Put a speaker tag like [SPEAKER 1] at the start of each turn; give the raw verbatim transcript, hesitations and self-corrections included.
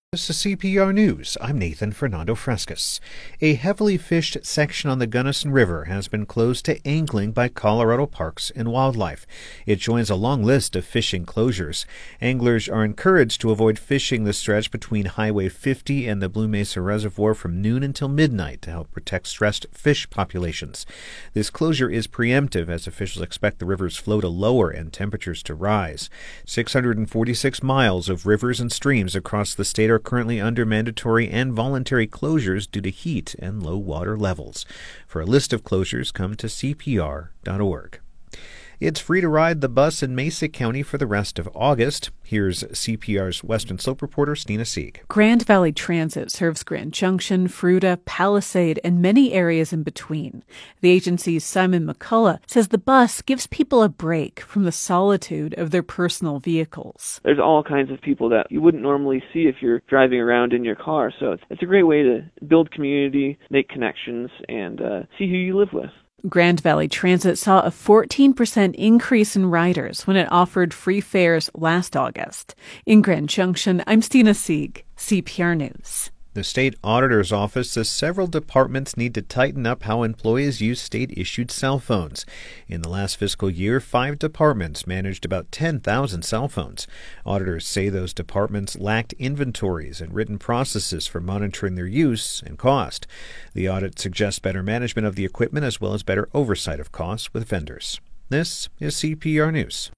[SPEAKER 1] This is C P R News. I'm Nathan Fernando Frescas. A heavily fished section on the Gunnison River has been closed to angling by Colorado Parks and Wildlife. It joins a long list of fishing closures. Anglers are encouraged to avoid fishing the stretch between Highway fifty and the Blue Mesa Reservoir from noon until midnight to help protect stressed fish populations. This closure is preemptive as officials expect the river's flow to lower and temperatures to rise. six hundred forty-six miles of rivers and streams across the state are currently under mandatory and voluntary closures due to heat and low water levels. For a list of closures, come to C P R dot org. It's free to ride the bus in Mesa County for the rest of August. Here's C P R's Western Slope reporter, Stina Sieg.
[SPEAKER 2] Grand Valley Transit serves Grand Junction, Fruita, Palisade, and many areas in between. The agency's Simon McCullough says the bus gives people a break from the solitude of their personal vehicles.
[SPEAKER 3] There's all kinds of people that you wouldn't normally see if you're driving around in your car, so it's, it's a great way to build community, make connections, and uh, see who you live with.
[SPEAKER 2] Grand Valley Transit saw a fourteen percent increase in riders when it offered free fares last August. In Grand Junction, I'm Stina Sieg, C P R News.
[SPEAKER 1] The state auditor's office says several departments need to tighten up how employees use state-issued cell phones. In the last fiscal year, five departments managed about ten thousand cell phones. Auditors say those departments lacked inventories and written processes for monitoring their use and cost. The audit suggests better management of the equipment as well as better oversight of costs with vendors. This is C P R News.